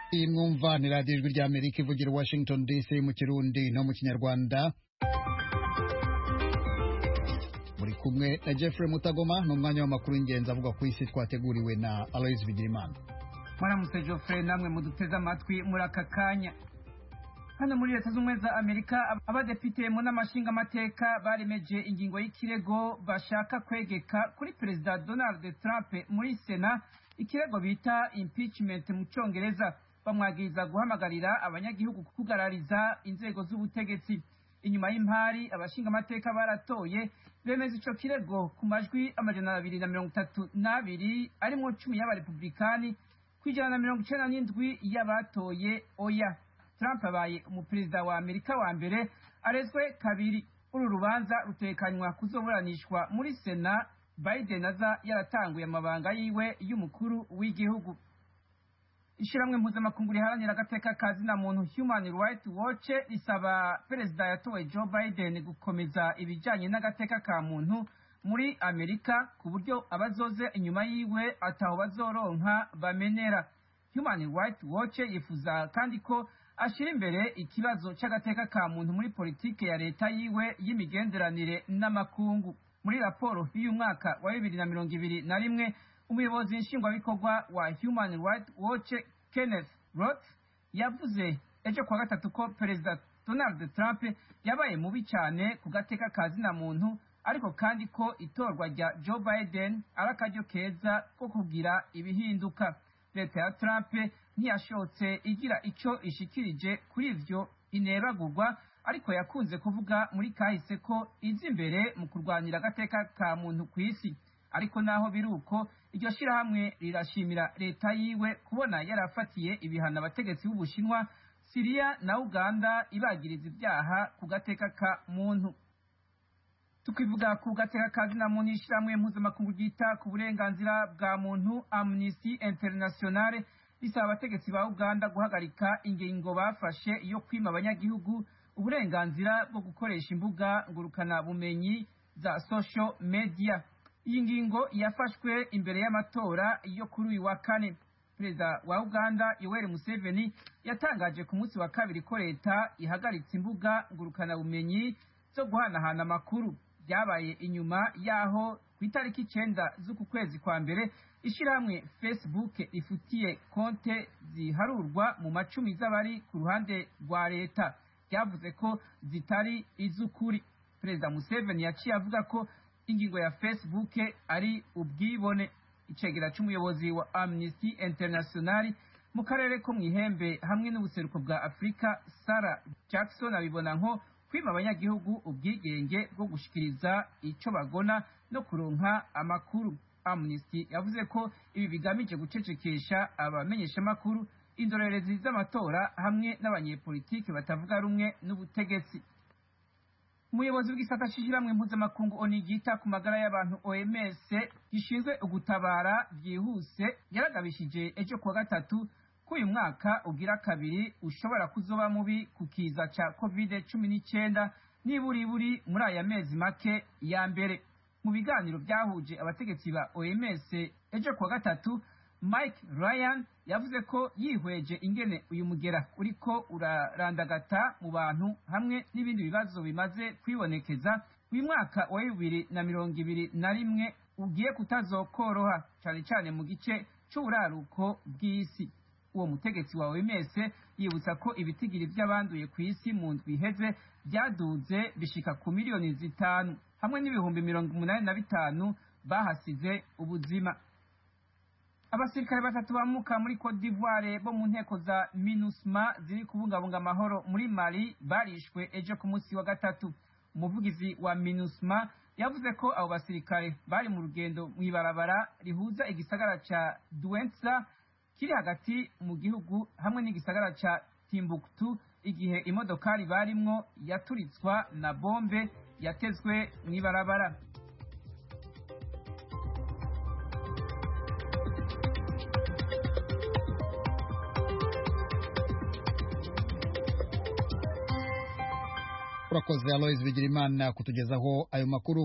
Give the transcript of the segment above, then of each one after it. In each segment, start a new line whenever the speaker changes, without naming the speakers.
iyi mwumva ni radiyo ijwi rya Amerika ivugira Washington DC mu Kirundi no mu Kinyarwanda. Muri kumwe na Jeffrey Mutagoma n'umwanya w'amakuru y'ingenzi avuga ku isi twateguriwe na Aloys Bigirimana.
Mwaramutse Jeffrey, namwe muduteze amatwi muri aka kanya. Hano muri Leta Zunze Ubumwe za Amerika abadepite mu n'amashinga amateka baremeje ingingo y'ikirego bashaka kwegeka kuri Perezida Donald Trump muri Sena, ikirego bita impeachment mu Cyongereza. Bamwagiriza guhamagarira abanyagihugu kugarariza inzego z'ubutegetsi. Inyuma y'impari abashinga amateka baratoye bemeza ico kirego ku majwi 232 arimo 10 y'abarepublikani kwijana na 97 y'abatoye oya. Trump abaye umuperezida wa Amerika wa mbere arezwe kabiri. Uru rubanza rutekanywa kuzoburanishwa muri Sena. Biden aza yaratanguye amabanga yiwe y'umukuru w'igihugu. Ishiramwe mpuzamakungu riharanira agateka kazina muntu Human Rights Watch risaba perezida yatowe Joe Biden gukomeza ibijanye n'agateka ka muntu muri Amerika ku buryo abazoze inyuma yiwe ataho bazoronka bamenera. Human Rights Watch yifuza kandi ko ashira imbere ikibazo cy'agateka ka muntu muri politike ya leta yiwe y'imigenderanire n'amakungu. Muri raporo y'uyu mwaka wa 2021 umuyobozi nshingwabikorwa wa Human Rights Watch Kenneth Roth yavuze ejo kwa gatatu ko Perezida Donald Trump yabaye mubi cyane ku gateka kazina muntu, ariko kandi ko itorwa rya Joe Biden arakaryo keza ko kugira ibihinduka. Leta ya Trump ntiyashotse igira ico ishikirije kuri ivyo inebagurwa, ariko yakunze kuvuga muri kahise ko izi imbere mu kurwanira agateka ka muntu ku isi. Ariko naho biruko iryo shirahamwe rirashimira leta yiwe kubona yarafatiye ibihano abategetsi b'Ubushinwa, Syria na Uganda ibagiriza ibyaha ku gateka ka muntu. Tukivuga ku gateka kazina muntu, ishiramwe mpuzamakungu ryita ku burenganzira bwa muntu Amnesty International risaba abategetsi ba Uganda guhagarika ingingo bafashe yo kwima abanyagihugu uburenganzira bwo gukoresha imbuga ngurukana bumenyi za social media. Iyi ngingo yafashwe imbere y'amatora yo kuri uyu wa kane. Perezida wa Uganda Yoweri Museveni yatangaje ku munsi wa kabiri ko leta ihagaritse imbuga ngurukana bumenyi zo guhanahana amakuru. Byabaye inyuma yaho ku itariki 9 z'uku kwezi kwa mbere ishiramwe Facebook ifutiye konte ziharurwa mu macumi z'abari ku ruhande rwa leta, yavuze ko zitari iz'ukuri. Perezida Museveni yaciye avuga ko ingingo ya Facebook ari ubwibone. Icegera c'umuyobozi wa Amnesty International mu karere ko mwihembe hamwe n'ubuseruko bwa Afrika, Sarah Jackson, abibona nko kwima abanyagihugu ubwigenge bwo gushikiriza ico bagona no kuronka amakuru. Amnesty yavuze ko ibi bigamije gucecekesha abamenyesha makuru, indorerezi z'amatora hamwe n'abanyepolitiki batavuga rumwe n'ubutegetsi. Umuyobozi w'igisata c'ishiramwe mpuzamakungu ONU ryita ku magara y'abantu OMS gishinzwe ugutabara byihuse yaragabishije ejo kuwa gatatu ko uyu mwaka ugira kabiri ushobora kuzoba mubi ku kiza ca COVID-19 niburi muri aya mezi make ya mbere. Mu biganiro byahuje abategetsi ba OMS ejo kuwa gatatu, Mike Ryan yavuze ko yihweje ingene uyu mugera uriko urarandagata mu bantu hamwe n'ibindi bibazo bimaze kwibonekeza, uyu mwaka wa 2021 ugiye kutazokoroha cyane cyane mu gice c'uburaruko bw'isi. Uwo mutegetsi wa OMS yibutsa ko ibitigiri by'abanduye ku isi mu ndwi iheze byaduze bishika ku miliyoni 5 hamwe n'ibihumbi 85 bahasize ubuzima. Abasirikare batatu bamuka muri Cote d'Ivoire bo mu nteko za MINUSMA ziri kubungabunga amahoro muri Mali barishwe ejo ku munsi wa gatatu. Umuvugizi wa MINUSMA yavuze ko abo basirikare bari mu rugendo mw'ibarabara rihuza igisagara ca Douentza kiri hagati mu gihugu hamwe n'igisagara ca Timbuktu igihe imodokari barimwo yaturitswa na bombe yatezwe mw'ibarabara.
Urakoze Aloys Bigirimana kutugezaho ayo makuru.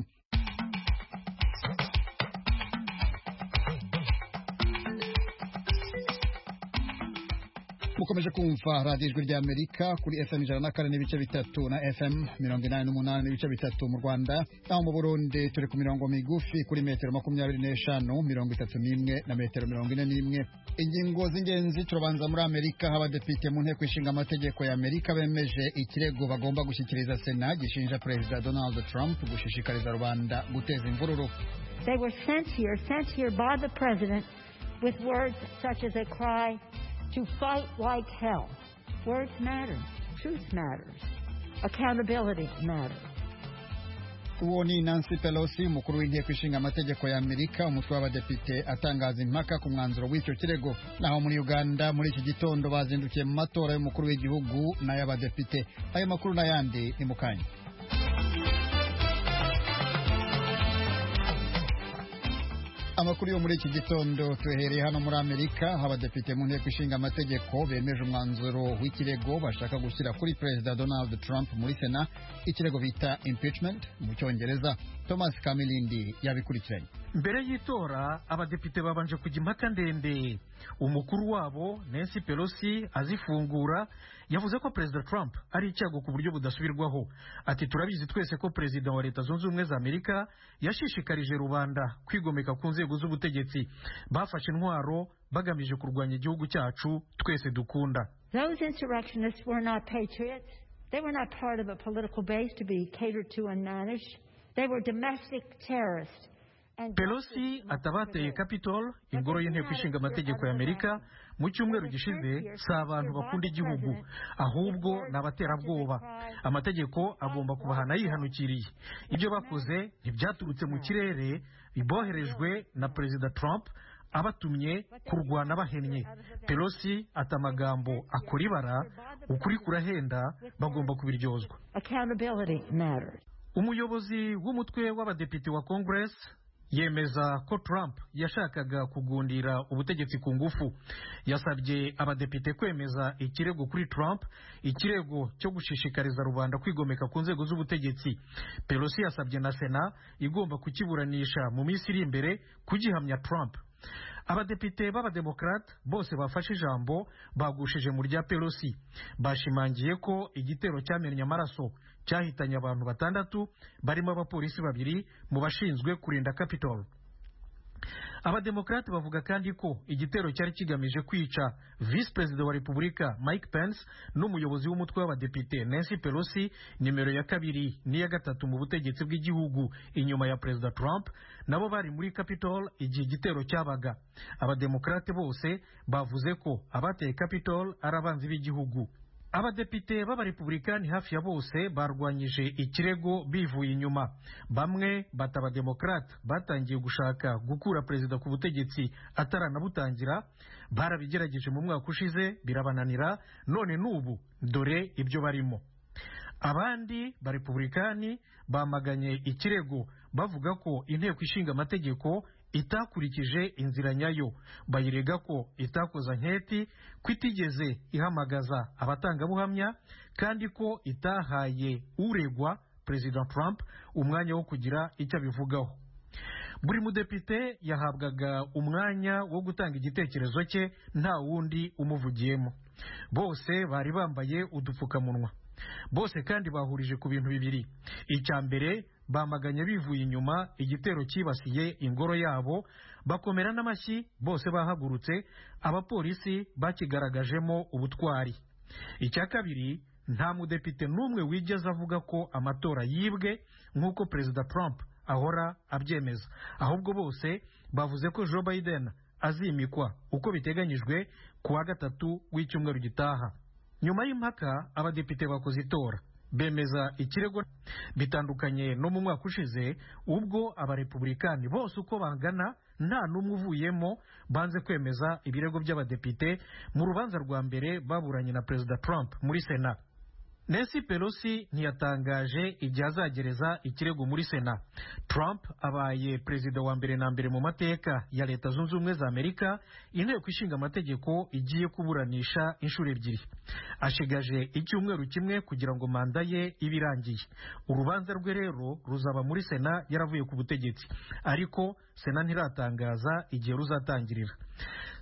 mukomeje kumva radiyo ijwi rya Amerika kuri FM 104 n'ibice bitatu na FM 88 n'ibice bitatu mu Rwanda, naho mu Burundi turi ku mirongo migufi kuri metero 25, 31 na metero 41. Ingingo z'ingenzi turabanza muri Amerika. Abadepite mu nteko ishinga amategeko ya Amerika bemeje ikirego bagomba gushyikiriza Sena gishinja Perezida Donald Trump gushishikariza rubanda guteza imvururu.
They were sent here by the president with words such as a cry to fight like hell. Words matter. Truth matters. Accountability matters.
Uwo ni Nancy Pelosi, umukuru w'inteko ishinga amategeko ya Amerika, umutwe w'abadepite atangaza impaka ku mwanzuro w'icyo kirego. Naho muri Uganda muri iki gitondo bazindukiye mu matora y'umukuru w'igihugu n'ay'abadepite. Ayo makuru n'ayandi ni mukanya. Amakuru yo muri iki gitondo tuhereye hano muri Amerika. Abadepite mu nteko ishinga amategeko bemeje umwanzuro w'ikirego bashaka gushyira kuri Perezida Donald Trump muri Sena, ikirego bita impeachment mu Cyongereza. Thomas Kamilindi yabikurikiranye.
Mbere y'itora abadepite babanje kujya impaka ndende. Umukuru wabo Nancy Pelosi azifungura yavuze ko Perezida Trump ari icyago ku buryo budasubirwaho. Ati turabizi twese ko Perezida wa Leta Zunze Ubumwe za Amerika yashishikarije rubanda kwigomeka ku nzego z'ubutegetsi, bafashe intwaro bagamije kurwanya igihugu cyacu twese dukunda.
Those insurrectionists were not patriots. They were not part of a political base to be catered to and managed. They were domestic terrorists.
Pelosi atabateye Capitol, ingoro y'inteko ishinga amategeko ya Amerika, mu cyumweru gishize si abantu bakunda igihugu, ahubwo n'abaterabwoba. Amategeko agomba kubahana yihanukiriye. Ibyo bakoze ntibyaturutse mu kirere, biboherejwe na Perezida Trump abatumye kurwana bahennye. Pelosi ata amagambo akora ibara, ukuri kurahenda, bagomba kubiryozwa. Umuyobozi w'umutwe w'abadepite wa Congress yemeza ko Trump yashakaga kugundira ubutegetsi ku ngufu. Yasabye abadepite kwemeza ikirego kuri Trump, ikirego cyo gushishikariza rubanda kwigomeka ku nzego z'ubutegetsi. Pelosi yasabye na Sena igomba kukiburanisha mu minsi iri imbere kugihamya Trump. Abadepite b'abademokrate bose bafashe ijambo bagushije mu rya Pelosi. Bashimangiye ko igitero cyamennye amaraso cyahitanye abantu 6 barimo abapolisi 2 mu bashinzwe kurinda Capitol. Abademokrate bavuga kandi ko igitero cyari kigamije kwica Vice President wa Repubulika Mike Pence n'umuyobozi w'umutwe w'abadepite Nancy Pelosi, nimero ya 2 n'iya 3 mu butegetsi bw'igihugu inyuma ya Perezida Trump, nabo bari muri Capitol igihe igitero cyabaga. Abademokrate bose bavuze ko abateye Capitol ari abanzi b'igihugu. Abadepite b'abarepublikani hafi ya bose barwanyije ikirego bivuye inyuma. Bamwe bat'abademokrate batangiye gushaka gukura perezida ku butegetsi ataranabutangira, barabigerageje mu mwaka ushize birabananira, none n'ubu dore ibyo barimo. Abandi barepublikani bamaganye ikirego bavuga ko inteko ishinga amategeko itakurikije inzira nyayo. Bayirega ko itakoza nketi, kwitigeze ihamagaza abatangabuhamya, kandi ko itahaye uregwa President Trump umwanya wo kugira icyo abivugaho. Buri mudepite yahabwaga umwanya wo gutanga igitekerezo cye nta wundi umuvugiyemo. Bose bari bambaye udupfukamunwa. Bose kandi bahurije ku bintu bibiri. Icya mbere, bamaganye bivuye inyuma igitero cyibasiye ingoro yabo, bakomera n'amashyi, bose bahagurutse, abapolisi bakigaragajemo ubutwari. Icya kabiri, nta mudepite n'umwe wigeze avuga ko amatora yibwe nk'uko Perezida Trump ahora abyemeza, ahubwo bose bavuze ko Joe Biden azimikwa uko biteganyijwe ku wa 3 w'icyumweru gitaha. Nyuma y'impaka abadepite bakoze itora, bemeza ikirego bitandukanye no mu mwaka ushize ubwo abarepublikani bose uko bangana nta n'umwe uvuyemo banze kwemeza ibirego by'abadepite mu rubanza rwa mbere baburanye na Perezida Trump muri Sena. Nancy Pelosi ntiyatangaje igihe azagereza ikirego muri Sena. Trump abaye perezida wa mbere na mbere mu mateka ya Leta Zunze Ubumwe za Amerika inteko ishinga amategeko igiye kuburanisha inshuro 2. Ashigaje icyumweru kimwe kugira ngo manda ye ibirangiye. Urubanza rwe rero ruzaba muri Sena yaravuye ku butegetsi, ariko Sena ntiratangaza igihe ruzatangirira.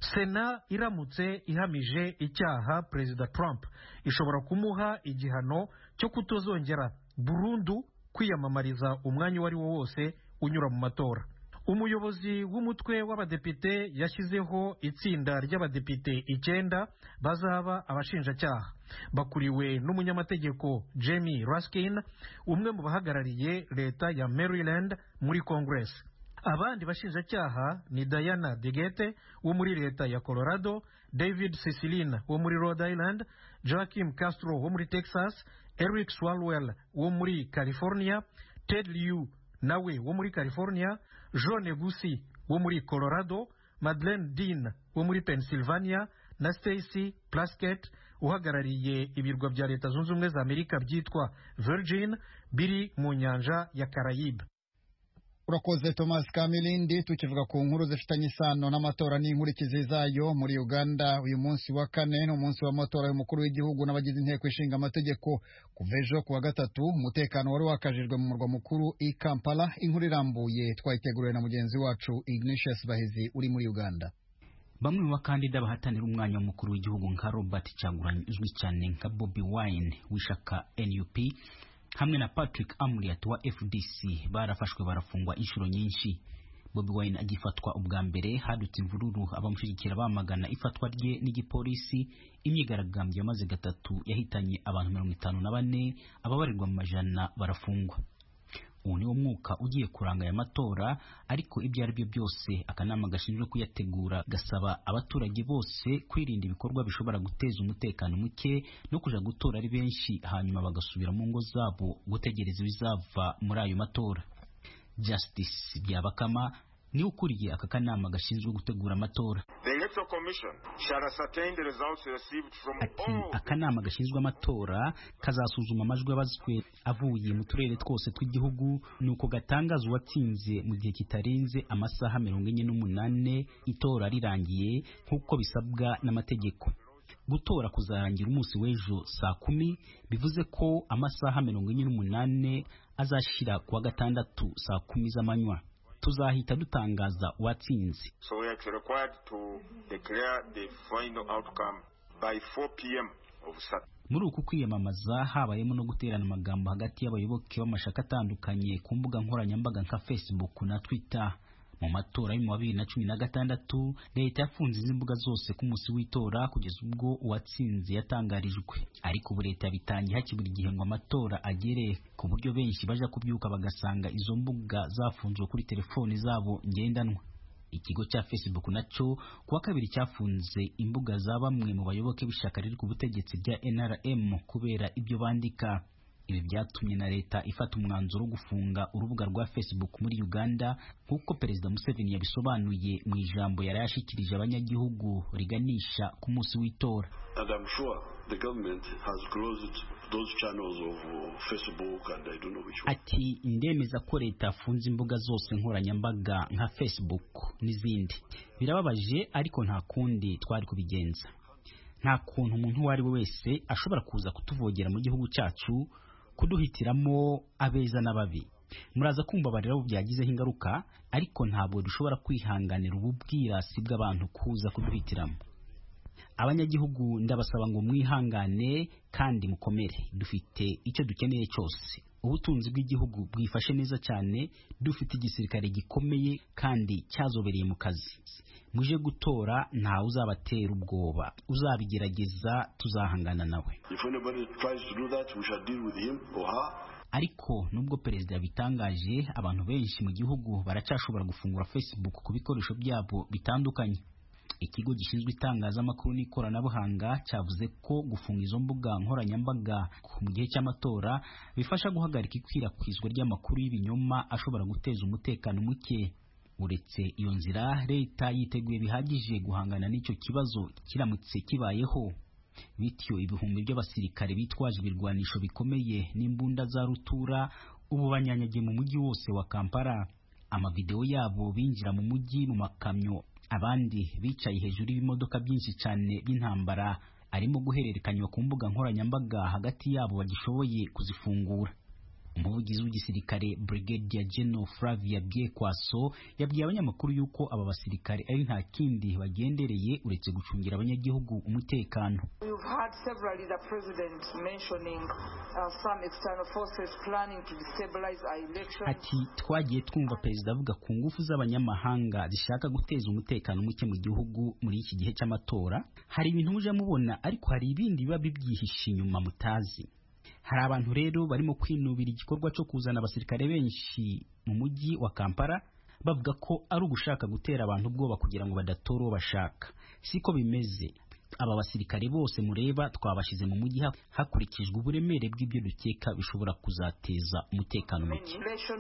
Sena iramutse ihamije icyaha Perezida Trump ishobora kumuha igihano cyo kutozongera burundu kwiyamamariza umwanya uwo ari wo wose unyura mu matora. Umuyobozi w'umutwe w'abadepite yashyizeho itsinda ry'abadepite 9 bazaba abashinjacyaha, bakuriwe n'umunyamategeko Jamie Raskin, umwe mu bahagarariye leta ya Maryland muri Congress. Abandi bashinjacyaha ni Diana Degette wo muri leta ya Colorado, David Cicilline wo muri Rhode Island, Joaquin Castro wo muri Texas, Eric Swalwell wo muri California, Ted Lieu nawe wo muri California, John Negusi wo muri Colorado, Madeleine Dean wo muri Pennsylvania na Stacey Plaskett uhagarariye ibirwa bya Leta Zunze Ubumwe za Amerika byitwa Virgin biri mu nyanja ya Caraïbe.
Urakoze Thomas Kamilindi. Tukivuga ku nkuru zifitanye isano n'amatora n'inkurikizi zayo muri Uganda, uyu munsi wa kane n'umunsi w'amatora y'umukuru w'igihugu n'abagize inteko ishinga amategeko. Kuva ejo kuwa gatatu umutekano wari wakajijwe mu murwa mukuru i Kampala. Inkuru irambuye twayiteguriwe na mugenzi wacu Ignatius Bahizi uri muri Uganda.
Bamwe mu bakandida bahatanira umwanya w'umukuru w'igihugu nka Robert Kyagulanyi uzwi cyane nka Bobi Wine w'ishyaka NUP hamwe na Patrick Amuriat wa FDC barafashwe barafungwa inshuro nyinshi. Bobi Wine agifatwa ubwa mbere hadutse imvururu, abamushyigikira bamagana ifatwa rye n'igipolisi. Imyigaragambyo yamaze gatatu yahitanye abantu 54, ababarirwa mu majana barafungwa. Ubu ni wo mwuka ugiye kuranga aya matora, ariko ibyo ari byo byose akanama gashinzwe kuyategura gasaba abaturage bose kwirinda ibikorwa bishobora guteza umutekano muke no kuja gutora ari benshi hanyuma bagasubira mu ngo zabo gutegereza ibizava muri ayo matora. Justice Byabakama ni ukuriye aka kanama gashinzwe gutegura amatora. Akanama gashinzwe amatora kazasuzuma amajwi abazwe avuye mu turere twose tw'igihugu, nuko gatangaza uwatsinze mu gihe kitarenze amasaha 48 itora rirangiye nk'uko bisabwa n'amategeko. Gutora kuzarangira umunsi w'ejo saa 10, bivuze ko amasaha 48 azashira kuwa gatandatu saa 10 z'amanywa. Tuzahita dutangaza uwatsinze.
So we are required to declare the final outcome by 4 p.m. of Saturday.
Muri uku kwiyamamaza habayemo no guterana amagambo hagati y'abayoboke b'amashaka atandukanye ku mbuga nkoranyambaga nka Facebook na Twitter. Mu matora y'u 2016 leta yafunze izi mbuga zose ku munsi w'itora kugeza ubwo uwatsinze yatangarijwe, ariko ubu leta yabitangiye hakibura igihe ngo amatora agere, ku buryo benshi baja kubyuka bagasanga izo mbuga zafunzwe kuri telefoni zabo ngendanwa. Ikigo cya Facebook naco kuwa kabiri cyafunze imbuga za bamwe mu bayoboke b'ishyaka riri ku butegetsi bya NRM kubera ibyo bandika. Ibi byatumye na leta ifata umwanzuro wo gufunga urubuga rwa Facebook muri Uganda, nk'uko Perezida Museveni yabisobanuye mu ijambo yari yashikirije abanyagihugu riganisha ku munsi w'itora.
And I'm sure the government has closed those channels of Facebook and I don't know which one.
Ati ndemeza ko leta afunze imbuga zose nkoranyambaga nka Facebook n'izindi. Birababaje ariko nta kundi twari kubigenza. Nta kuntu umuntu uwo ari we wese ashobora kuza kutuvogera mu gihugu cyacu, kuduhitiramo abeza n'ababi. Muraza kumva barira byagizeho ingaruka, ariko ntabwo dushobora kwihanganira ububwirasi bw'abantu kuza kuduhitiramo. Abanyagihugu ndabasaba ngo mwihangane kandi mukomere. Dufite icyo dukeneye cyose. Ubutunzi bw'igihugu bwifashe neza cyane, dufite igisirikare gikomeye kandi cyazobereye mu kazi. Muje gutora nta uzabatera ubwoba, uzabigerageza tuzahangana nawe.
If anybody tries to do that, we shall deal with him or her.
Ariko nubwo perezida bitangaje, abantu benshi mu gihugu baracyashobora gufungura Facebook ku bikoresho byabo bitandukanye. Ikigo gishinzwe itangazamakuru n'ikoranabuhanga cyavuze ko gufunga izo mbuga nkoranyambaga mu gihe cy'amatora bifasha guhagarika ikwirakwizwa ry'amakuru y'ibinyoma ashobora guteza umutekano muke. Uretse iyo nzira, leta yiteguye bihagije guhangana n'icyo kibazo kiramutse kibayeho. Bityo ibihumbi by'abasirikare bitwaje ibirwanisho bikomeye n'imbunda za rutura ubu banyanyagiye mu mujyi wose wa Kampala. Amavideo yabo binjira mu mujyi mu makamyo, abandi bicaye hejuru y'ibimodoka byinshi cyane by'intambara arimo guhererekanywa ku mbuga nkoranyambaga hagati yabo bagishoboye kuzifungura. umuvugizi w'igisirikare Brigadier General Flavia Biekwaso yabwiye abanyamakuru yuko aba basirikare ari nta kindi bagendereye uretse gucungira abanyagihugu umutekano.
We've had severally the president mentioning some external forces planning to destabilize our elections.
Ati twagiye twumva perezida avuga ku ngufu z'abanyamahanga zishaka guteza umutekano muke mu gihugu muri iki gihe cy'amatora. Hari ibintu muje mubona ariko hari ibindi biba bibyihishe inyuma mutazi. Hari abantu rero barimo kwinubira igikorwa cyo kuzana abasirikare benshi mu mujyi wa Kampala bavuga ko ari ugushaka gutera abantu ubwoba kugira ngo badatora bashaka. Siko bimeze. Aba basirikare bose mureba twabashize mu mujyi hakurikijwe uburemere bw'ibyo dukeka bishobora kuzateza umutekano muke.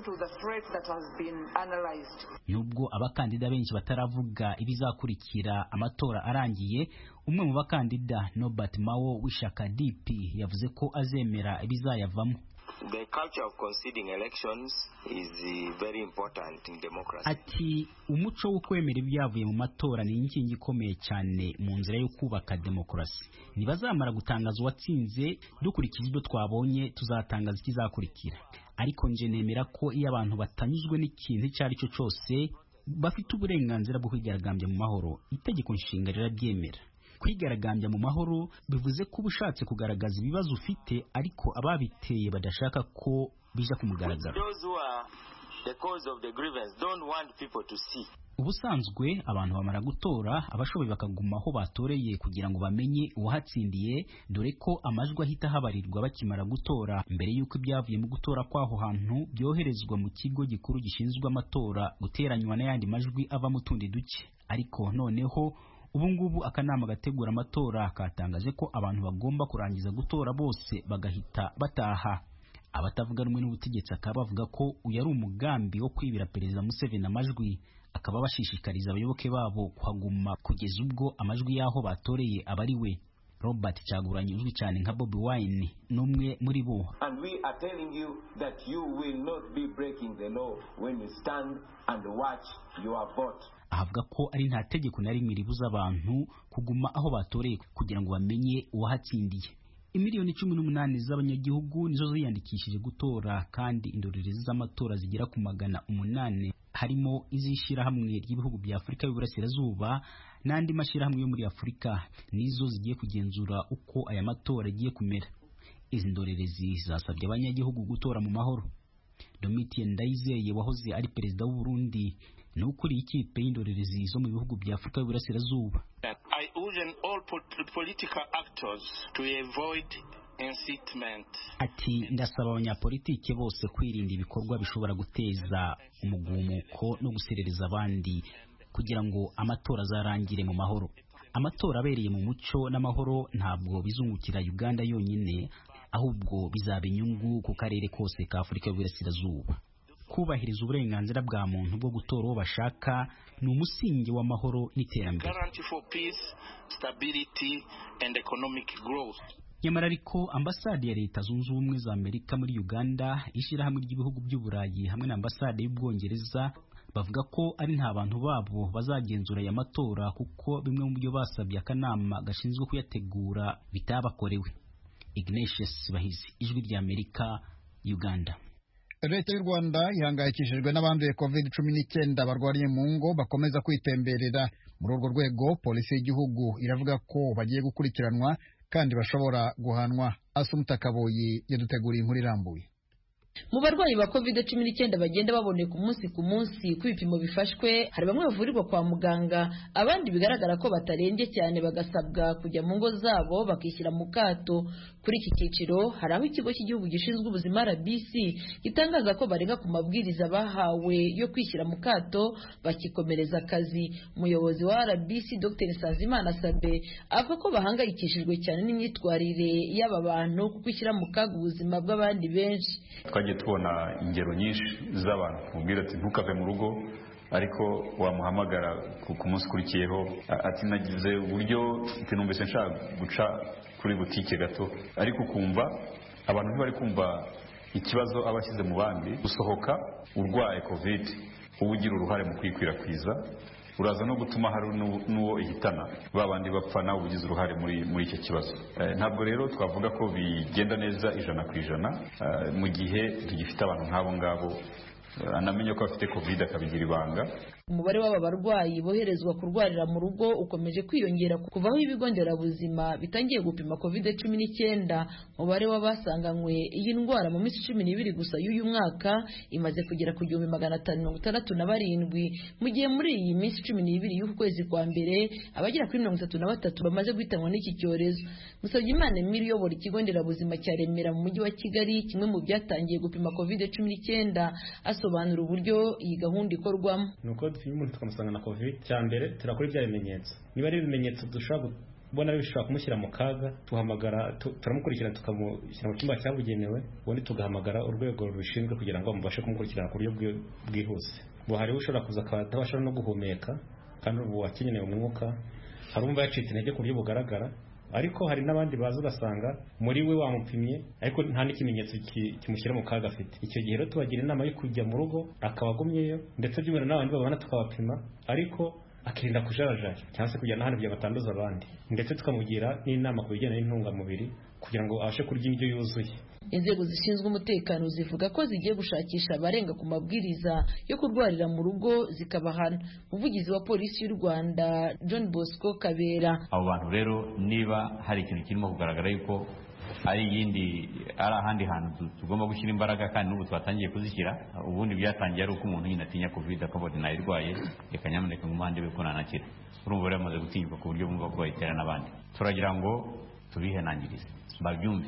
Nubwo abakandida benshi bataravuga ibizakurikira amatora arangiye, umwe mu bakandida Norbert Mao w'ishyaka DP yavuze ko azemera ibizayavamo.
The culture of conceding elections is very important in democracy.
Ati umuco wo kwemera ibyavuye mu matora ni inkingi ikomeye cyane mu nzira yo kubaka demokarasi. Nibazamara gutangaza uwatsinze dukurikije ibyo twabonye tuzatangaza ikizakurikira. Ariko nje nemera ko iyo abantu batanyuzwe n'ikintu icyo ari cyo cyose bafite uburenganzira bwo kwigaragambya mu mahoro. Itegeko nshinga rirabyemera. Kwigaragambya mu mahoro bivuze ko ubushatse kugaragaza ibibazo ufite ariko ababiteye badashaka ko bija kumugaragara. Ubusanzwe abantu bamara gutora abashoboye bakaguma aho batoreye kugira ngo bamenye uwahatsindiye, dore ko amajwi ahita habarirwa bakimara gutora mbere y'uko ibyavuye mu gutora kwaho hantu byoherezwa mu kigo gikuru gishinzwe amatora guteranywa n'ayandi majwi ava mu tundi duce. Ariko noneho ubu ngubu akanama gategura amatora katangaje ko abantu bagomba kurangiza gutora bose bagahita bataha. Abatavuga rumwe n'ubutegetsi akaba bavuga ko uyu ari umugambi wo kwibira Perezida Museveni amajwi, akaba bashishikariza abayoboke babo kuhaguma kugeza ubwo amajwi yaho batoreye abari we. Robert Kyagulanyi uzwi cyane nka Bobi Wine n'umwe muri bo.
And we are telling you that you will not be breaking the law when you stand and watch your vote.
Avuga ko ari nta tegeko na rimwe ribuza abantu kuguma aho batoreye kugira ngo bamenye uwahatsindiye. Imiliyoni 18 z'abanyagihugu nizo ziyandikishije gutora, kandi indorerezi z'amatora zigera ku 800 harimo izishira hamwe ry'ibihugu bya Afurika y'Uburasirazuba n'andi mashirahamwe yo muri Afurika nizo zigiye kugenzura uko aya matora agiye kumera. Izi ndorerezi zasabye abanyagihugu gutora mu mahoro. Domitien Ndayizeye wahoze ari perezida w'u Burundi n'ukuri ikipe y'indorerezi zo mu bihugu bya Afurika y'Uburasirazuba.
I urge all political actors to avoid incitement.
Ati ndasaba abanyapolitike bose kwirinda ibikorwa bishobora guteza umugumuko no guserereza abandi kugira ngo amatora azarangire mu mahoro. Amatora abereye mu muco n'amahoro ntabwo bizungukira Uganda yonyine, ahubwo bizaba inyungu ku karere kose ka Afurika y'Uburasirazuba. Kubahiriza uburenganzira bwa muntu bwo gutora uwo bashaka ni umusingi w'amahoro n'iterambere. Nyamara ariko ambasade ya Leta Zunze Ubumwe za Amerika muri Uganda, ishyirahamwe ry'ibihugu by'Uburayi hamwe na ambasade y'Ubwongereza bavuga ko ari nta bantu babo bazagenzura aya matora kuko bimwe mu byo basabye akanama gashinzwe kuyategura bitabakorewe. Ignatius Bahizi, Ijwi rya Amerika, Uganda.
Leta y'u Rwanda ihangayikishijwe n'abanduye COVID-19 barwariye mu ngo bakomeza kwitemberera. Muri urwo rwego polisi y'igihugu iravuga ko bagiye gukurikiranwa kandi bashobora guhanwa. Asumta Kaboyi yaduteguriye inkuru irambuye.
Mu barwayi ba COVID-19 bagenda baboneka umunsi ku munsi ku bipimo bifashwe, hari bamwe bavurirwa kwa muganga, abandi bigaragara ko batarembye cyane bagasabwa kujya mu ngo zabo bakishyira mu kato. Kuri iki cyiciro hari aho ikigo cy'igihugu gishinzwe ubuzima RBC gitangaza ko barenga ku mabwiriza bahawe yo kwishyira mu kato bakikomereza akazi. Umuyobozi wa RBC Dr. Nsanzimana Sabe avuga ko bahangayikishijwe cyane n'imyitwarire y'aba bantu kuko ishyira mu kaga ubuzima bw'abandi benshi.
Twagiye tubona ingero nyinshi z'abantu kumubwira ati ntukave mu rugo, ariko wamuhamagara ku munsi ukurikiyeho ati nagize uburyo numvise nshaka guca kuri butike gato, ariko ukumva abantu ntibari kumva ikibazo abashyize mu bandi. Gusohoka urwaye COVID uba ugira uruhare mu kwikwirakwiza, uraza no gutuma hari n'uwo ihitana babandi bapfa nawe ugize uruhare muri icyo kibazo. Ntabwo rero twavuga ko bigenda neza 100% mu gihe tugifite abantu nk'abo ngabo anamenye ko afite covid akabigira ibanga.
Umubare w'aba barwayi boherezwa kurwarira mu rugo ukomeje kwiyongera kuvaho ibigo nderabuzima bitangiye gupima covid-19. Umubare w'abasanganywe iyi ndwara mu minsi 12 gusa y'uyu mwaka imaze kugera ku 1567, mu gihe muri iyi minsi 12 y'uku kwezi kwa mbere abagera kuri 33 bamaze guhitanwa n'iki cyorezo. Musabyimana Emile uyobora ikigo nderabuzima cya Remera mu mujyi wa Kigali, kimwe mu byatangiye gupima covid-19, asobanura uburyo iyi gahunda ikorwamo.
Iyo umuntu tukamusanga na covid, cyambere turakora ibya bimenyetso. Niba ari ibimenyetso dushobora kubona bishobora kumushyira mu kaga, tuhamagara turamukurikirana tukamushyira mu cyumba cyabugenewe, ubundi tugahamagara urwego rubishinzwe kugira ngo mubashe kumukurikirana ku buryo bwihuse. Hari ushobora kuza akatabasha no guhumeka kandi ubu akeneye umwuka, hari umva yacitse intege ku buryo bugaragara, ariko hari n'abandi baza ugasanga muri we wamupimye ariko nta n'ikimenyetso kimushyira mu kaga afite. Icyo gihe rero tubagira inama yo kujya mu rugo akabagumyeyo, ndetse by'umwihariko n'abandi babana tukabapima, ariko akirinda kujarajara cyangwa se kujya n'ahandi kugira ngo atanduza abandi, ndetse tukamugira n'inama ku bijyanye n'intungamubiri kugira ngo abashe kurya indyo yuzuye.
Inzego zishinzwe umutekano zivuga ko zigiye gushakisha abarenga ku mabwiriza yo kurwarira mu rugo zikabahana. Umuvugizi wa polisi y'u Rwanda John Bosco Kabera:
abo bantu rero niba hari ikintu kirimo kugaragara yuko ari ahandi hantu tugomba gushyira imbaraga, kandi n'ubu twatangiye kuzishyira. Ubundi byatangiye ari uko umuntu nyine atinya covid akabona nayirwaye, reka nyamuneka ngumande we ko nanakira. Urumva rero amaze gutinyuka ku buryo bumva ko bayitera n'abandi. Turagira ngo tubihenangirize babyumve.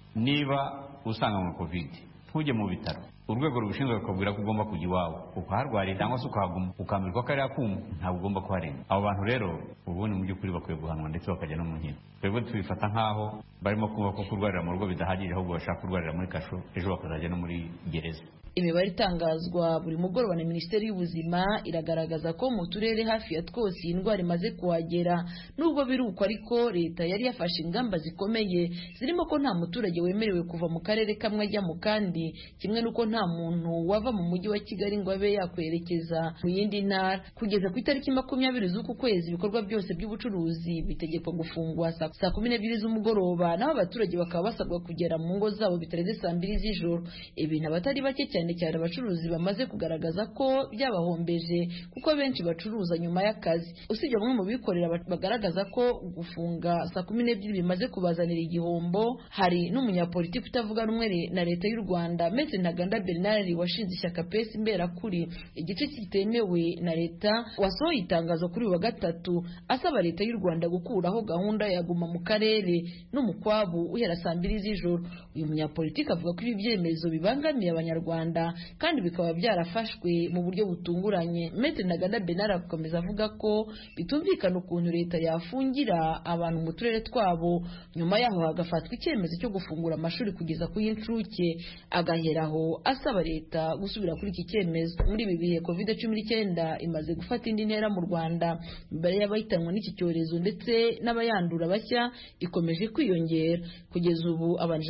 Niba usanga mu covid ntujye mu bitaro, urwego rubishinzwe rukabwira ko ugomba kujya iwawe ukaharwarira cyangwa se ukahaguma ukamirwa kariya kuma, ntabwo ugomba kuharenga. Abo bantu rero ubundi mu by'ukuri bakwiye guhanwa ndetse bakajya no mu nkiko. Twebwe tubifata nk'aho barimo kumva ko kurwarira mu rugo bidahagije, ahubwo bashaka kurwarira muri kasho, ejo bakazajya no muri gereza.
Imibare itangazwa buri mugoroba na Minisiteri y'Ubuzima iragaragaza ko mu turere hafi ya twose iyi ndwara imaze kuhagera. Nubwo biri uko ariko leta yari yafashe ingamba zikomeye zirimo ko nta muturage wemerewe kuva mu karere kamwe ajya mu kandi, kimwe n'uko nta muntu wava mu mujyi wa Kigali ngo abe yakwerekeza mu yindi ntara. Kugeza ku itariki 20 z'uku kwezi ibikorwa byose by'ubucuruzi bitegekwa gufungwa saa 12 z'umugoroba, naho abaturage bakaba basabwa kugera mu ngo zabo bitarenze saa 2 z'ijoro. Ibintu abatari bake cyane abacuruzi bamaze kugaragaza ko byabahombeje kuko benshi bacuruza nyuma y'akazi. Usibye bamwe mu bikorera bagaragaza ko gufunga saa 12 bimaze kubazanira igihombo, hari n'umunyapolitiki utavuga rumwe na leta y'u Rwanda Maître Ntaganda Bernard washinze ishyaka PS Imberakuri, igice kitemewe na leta, wasohoye itangazo kuri wa gatatu asaba leta y'u Rwanda gukuraho gahunda ya guma mu karere n'umukwabu uhera saa 2 z'ijoro. Uyu munyapolitiki avuga ko ibi byemezo bibangamiye abanyarwanda kandi bikaba byarafashwe mu buryo butunguranye. Maître Ntaganda Bernard akomeza avuga ko bitumvikana ukuntu leta yafungira abantu mu turere twabo, nyuma yaho hagafatwa icyemezo cyo gufungura amashuri kugeza ku y'incuke, agaheraho asaba leta gusubira kuri iki cyemezo. Muri ibi bihe covid-19 imaze gufata indi ntera mu Rwanda, imbere y'abahitanwa n'iki cyorezo ndetse n'abayandura bashya ikomeje kwiyongera. Kugeza ubu abantu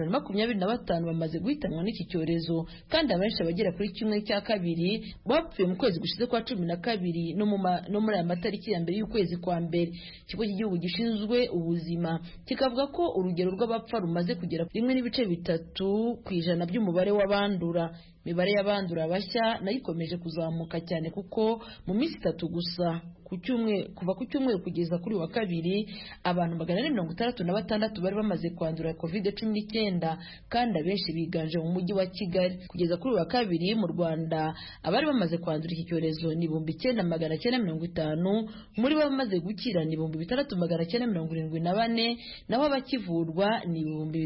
125 bamaze guhitanwa n'iki cyorezo, kandi abenshi abagera kuri 1/2 bapfuye mu kwezi gushize kwa 12 no muri aya matariki ya mbere y'ukwezi kwa mbere. Ikigo cy'igihugu gishinzwe ubuzima kikavuga ko urugero rw'abapfa rumaze kugera 1.3% by'umubare w'abandura. Imibare y'abandura bashya nayo ikomeje kuzamuka cyane kuko mu minsi 3 gusa kuva ku cyumweru kugeza kuri wa kabiri abantu 466 bari bamaze kwandura covid-19, kandi abenshi biganje mu mujyi wa Kigali. Kugeza kuri wa kabiri mu Rwanda abari bamaze kwandura iki cyorezo ni 9,950, muri bo bamaze gukira ni 6,974, naho abakivurwa ni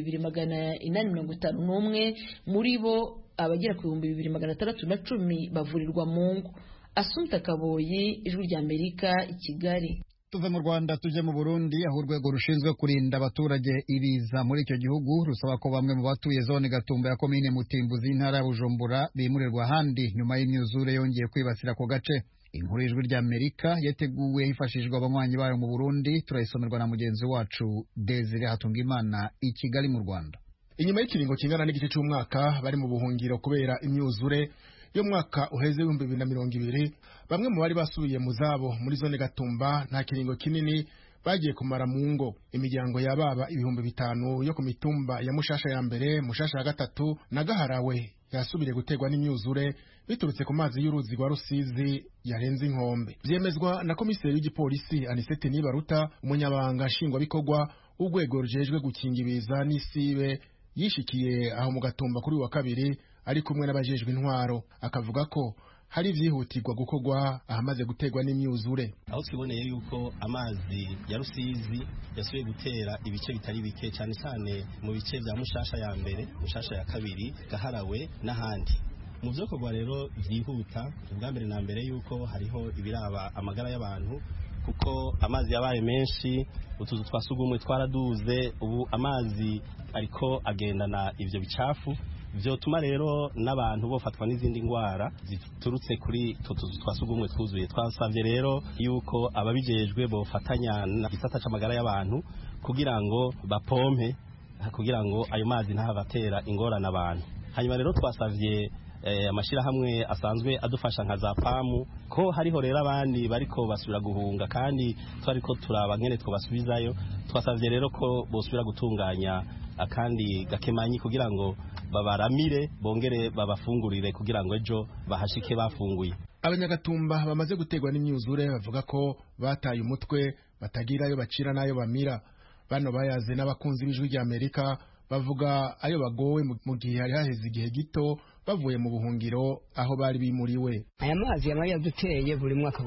2,851, muri bo abagera ku 2,610 bavurirwa mu ngo. Asumta Kaboyi, Ijwi ry'Amerika, i Kigali.
Tuve mu Rwanda tujye mu Burundi, aho urwego rushinzwe kurinda abaturage ibiza muri icyo gihugu rusaba ko bamwe mu batuye zone Gatumba ya komine Mutimbuzi y'intara ya Bujumbura bimurirwa ahandi nyuma y'imyuzure yongeye kwibasira ako gace. Inkuru y'Ijwi ry'Amerika yateguwe hifashishwa abanywanyi bayo mu Burundi, turayisomerwa na mugenzi wacu Desire Hatungimana i Kigali mu Rwanda.
Inyuma y'ikiringo kingana n'igice cy'umwaka bari mu buhungiro kubera imyuzure yo mwaka uheze 2020 bamwe mu bari basubiye mu zabo muri zone Gatumba nta kiringo kinini bagiye kumara mu ngo. Imiryango yababa 5,000 yo ku mitumba ya Mushasha ya mbere, Mushasha ya gatatu na Gaharawe yasubiriye gutegwa n'imyuzure biturutse ku mazi y'uruzi rwa Rusizi yarenze inkombe. Vyemezwa na komiseri w'igipolisi Anisete Nibaruta, umunyabanga nshingwabikorwa urwego rujejwe gukinga ibiza n'isibe, yishikiye aho mu Gatumba kuri wa kabiri ari kumwe n'abajejwe intwaro. Akavuga ko hari vyihutirwa gukorwa ahamaze gutegwa n'imyuzure.
Aho twiboneye yuko amazi ya Rusizi yasubiye gutera ibice bitari bike cyane cyane mu bice bya Mushasha ya mbere, Mushasha ya kabiri, Gaharawe n'ahandi. Mu vyokorwa rero vyihuta, ubwa mbere na mbere yuko hariho ibiraba amagara y'abantu, kuko amazi yabaye menshi, utuzu twasugumwe twaraduze, ubu amazi ariko agendana ivyo bicafu, vyotuma rero n'abantu bofatwa n'izindi ngwara ziturutse kuri tutuzu twasugumwe twuzuye. Twasavye rero yuko ababijejwe bofatanya na gisata c'amagara y'abantu kugira ngo bapompe, kugira ngo ayo mazi ntahabatera ingorana abantu. Hanyuma rero twasavye amashirahamwe asanzwe adufasha nka za pamu ko hariho rero abandi bariko basubira guhunga kandi twariko turaba ngene twobasubizayo. Twasavye rero ko bosubira gutunganya akandi gakemanyi kugira ngo babaramire bongere babafungurire kugira ngo ejo bahashike bafunguye.
Abanyagatumba bamaze gutegwa n'imyuzure bavuga ko bataye umutwe, batagirayo bacira nayo bamira. Bano bayaze n'abakunzi b'Ijwi rya Amerika bavuga ayo bagowe mu gihe hari haheze igihe gito bavuye mu buhungiro aho bari bimuriwe.
Aya mazi yamaye yaduteye buri mwaka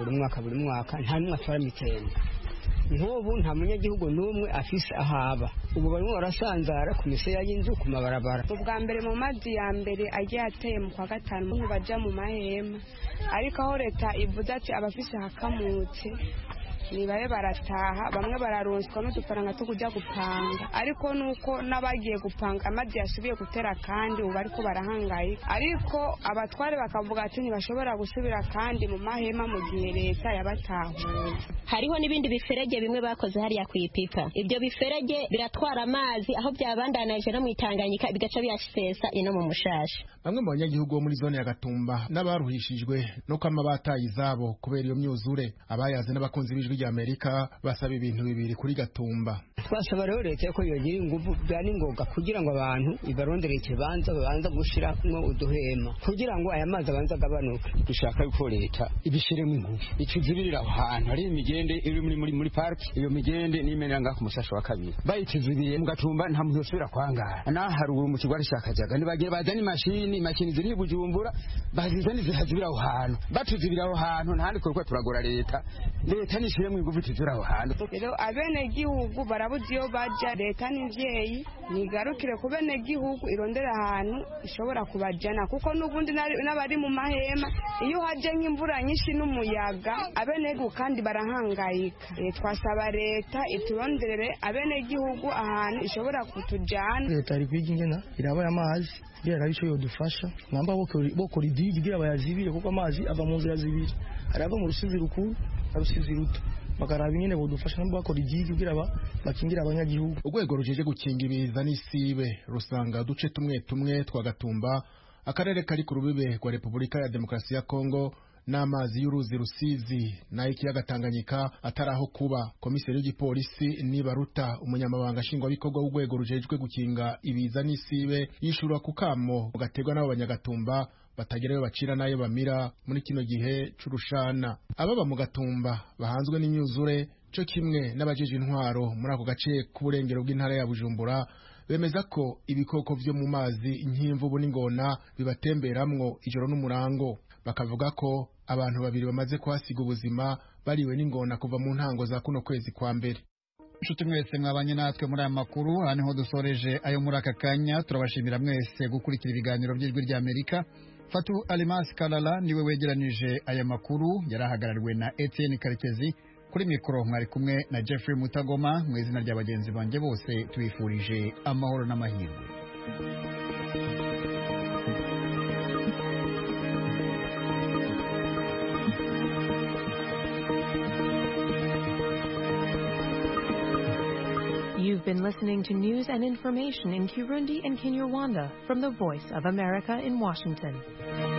nta numwe atwara mitende. Nk'ubu nta munyagihugu n'umwe afise ahaba. Ubu barimo barasanzara ku miseya y'inzu ku mabarabara.
Ubwa mbere mu mazi ya mbere agiye ateye mu kwa gatanu baja mu mahema, ariko aho leta ivuze ati abafise hakamutse nibaye barataha, bamwe bararonswa n'udufaranga two kujya gupanga, ariko nuko n'abagiye gupanga amazi yasubiye gutera kandi ubu ariko barahangayika. Ariko abatware bakavuga ati ntibashobora gusubira kandi mu mahema mu gihe leta yabatahuye.
Hariho n'ibindi biferege bimwe bakoze hariya kwipipa, ibyo biferege biratwara amazi aho byabandanaje no mwitanganyika bigaca byasesa ino mu Mushasha.
Bamwe mu banyagihugu bo muri zone ya Gatumba n'abaruhishijwe no kwama bataye izabo kubera iyo myuzure, abayaze n'abakunzi b'Ijwi rya Amerika basaba ibintu bibiri kuri Gatumba.
Twasaba rero leta ko yogira ingufu bwani ngoga kugira ngo abantu ibarondere ikibanza babanza gushiramo uduhema kugira ngo aya mazi abanza agabanuke.
Dushaka yuko leta ibishiremo ingufu ikizibirira ahantu hari imigende iri muri park, iyo migende nimenera nga ku Mushasha wa kabiri bayitizibiriye mu Gatumba nta muntu usubira kwangara. Na haruguru mu kigwari cyakajaga nibagiye bazana imashini ziri Bujumbura bazizani zihazibira aho hantu, batuzibira aho hantu ntandi korwa turagora leta nishiremo ingufu tuzira aho hantu.
Rero abene gihugu barabuzi yo baja, leta n'ivyeyi nigarukire ku bene gihugu irondera ahantu ishobora kubajana, kuko n'ubundi n'abari mu mahema iyo haje nk'imvura nyinshi n'umuyaga abene gihugu kandi barahangayika. Twasaba leta ituronderere abene gihugu ahantu ishobora kutujana.
Leta iri kwigingena iraba amazi yera bico yodufasha namba bokora idigi gira bayazibire, kuko amazi ava mu nzira zibiri, arava mu Rusizi rukuru na Rusizi ruto, bakaraba nyene bodufasha namba bakora idigi gira bakingira abanyagihugu.
Urwego rujeje gukinga ibiza n'isibe rusanga duce tumwe twa Gatumba, akarere kari ku rubibe rwa Repubulika ya Demokarasi ya Kongo, n'amazi y'uruzi Rusizi n'ikiyaga Tanganyika ataraho kuba. Komiseri w'igipolisi Nibaruta, umunyamabanga nshingwabikorwa w'urwego rujejwe gukinga ibiza n'isibe, yishura ku kamo gategwa n'abo banyagatumba batagerayo bacira nayo bamira muri kino gihe c'urushana. Ababa mu Gatumba bahanzwe n'imyuzure cyo kimwe n'abajeje intwaro muri ako gace k'uburengero bw'intara ya Bujumbura bemeza ko ibikoko vyo mu mazi nk'imvubu n'ingona bibatemberamwo ijoro n'umurango. Bakavuga ko abantu babiri bamaze kuhasiga ubuzima bariwe n'ingona kuva mu ntango za kuno kwezi kwa mbere.
Nshuti mwese mwabanye natwe muri aya makuru, aha niho dusoreje ayo muri aka kanya. Turabashimira mwese gukurikira ibiganiro by'Ijwi rya Amerika. Fatu Alimasi Kalala niwe wegeranije aya makuru, yarahagarariwe na Etienne Karekezi. Kuri mikoro mwari kumwe na Jeffrey Mutagoma. Mu izina rya bagenzi banjye bose tubifurije amahoro n'amahirwe.
You've been listening to news and information in Kirundi and Kinyarwanda from the Voice of America in Washington.